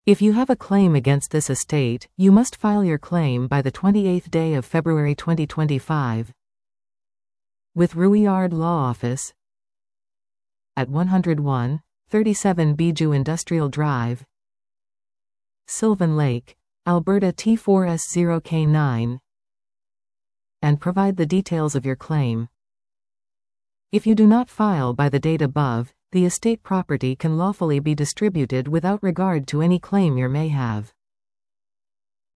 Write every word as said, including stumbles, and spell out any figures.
If you have a claim against this estate, you must file your claim by the twenty-eighth day of February twenty twenty-five with Ruiyard Law Office at one oh one, thirty-seven Bijou Industrial Drive, Sylvan Lake, Alberta T four S zero K nine, and provide the details of your claim. If you do not file by the date above, the estate property can lawfully be distributed without regard to any claim you may have.